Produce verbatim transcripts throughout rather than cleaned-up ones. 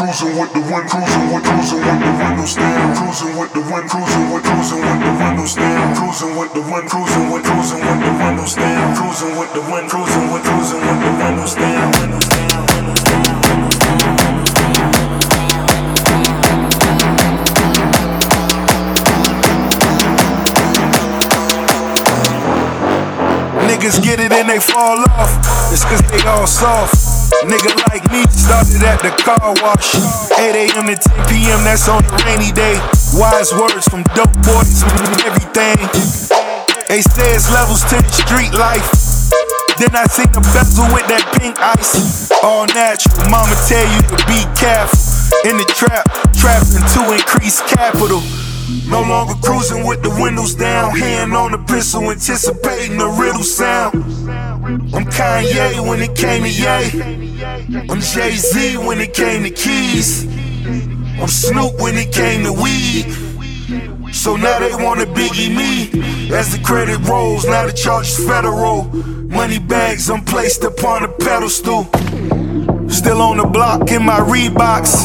cruising with the wind, cruising with, cruising with the windows down, cruising with the wind, cruising with, cruising with the windows down, cruising with the wind, cruising with, cruising with the windows down, cruising with the wind, cruising with, cruising with the windows down, windows down, windows down, windows down, windows down. Niggas get it and they fall off. It's cause they all soft. Nigga like me started at the car wash. eight a.m. to ten p.m. that's on a rainy day. Wise words from dope boys and everything. They say it's levels to the street life. Then I seen the bezel with that pink ice. All natural, mama tell you to be careful. In the trap, trapping to increase capital. No longer cruising with the windows down. Hand on the pistol, anticipating the riddle sound. I'm Kanye when it came to Ye. I'm Jay-Z when it came to keys. I'm Snoop when it came to weed. So now they wanna Biggie me. As the credit rolls, now the charge is federal. Money bags, I'm placed upon a pedestal. Still on the block in my Reeboks.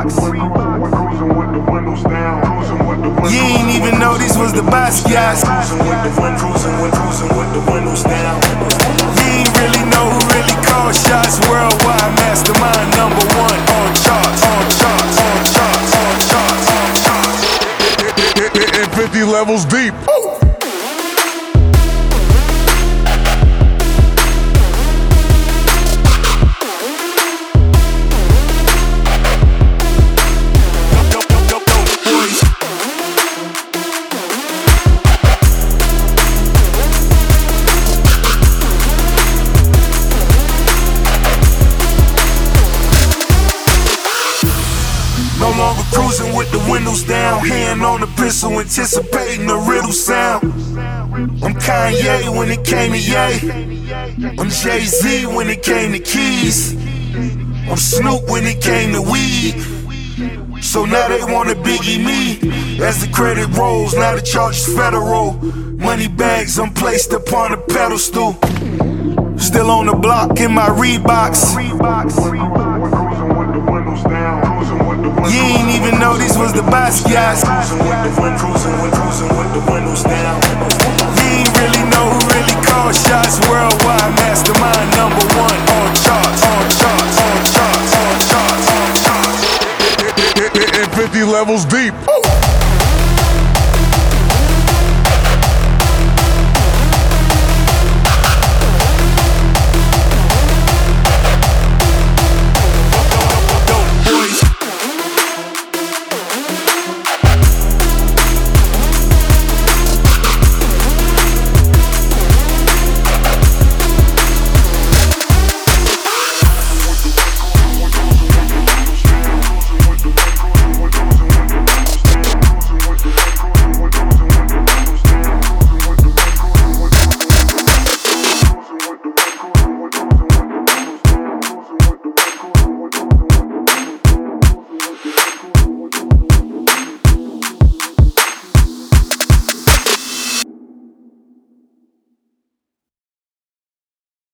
You ain't even know these was the Basquiat's. Cruising with the wind, cruising with, cruising with the windows down. You ain't really know who really called shots. Worldwide mastermind, number one on charts, on charts, on charts, on charts, on charts. Hitting fifty levels deep. No longer cruising with the windows down. Hand on the pistol, anticipating the riddle sound. I'm Kanye when it came to Ye. I'm Jay-Z when it came to keys. I'm Snoop when it came to weed. So now they wanna Biggie me. As the credit rolls, now the charge is federal. Money bags, I'm placed upon a pedestal. Still on the block in my Reeboks. You ain't even know these was the Basquiat's. Cruising with the wind, cruising with, cruising with the windows down. You ain't really know who really called shots. Worldwide mastermind, number one on charts, on charts, on charts, on charts, on charts. Hitting fifty levels deep.